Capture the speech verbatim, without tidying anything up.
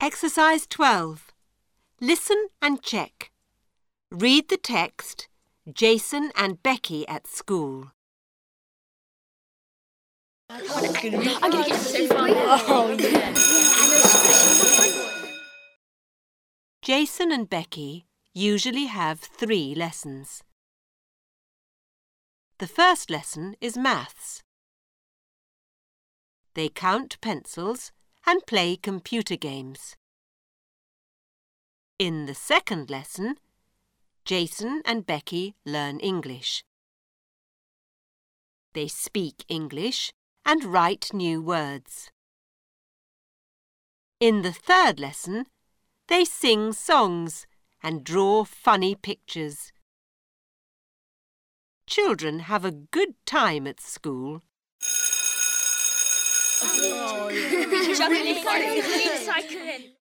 Exercise twelve. Listen and check. Read the text, Jason and Becky at school. I'm going to get so far. Oh, yeah. Jason and Becky usually have three lessons. The first lesson is maths. They count pencils and play computer games. In the second lesson, Jason and Becky learn English. They speak English and write new words. In the third lesson, they sing songs and draw funny pictures. Children have a good time at school. Oh, yeah.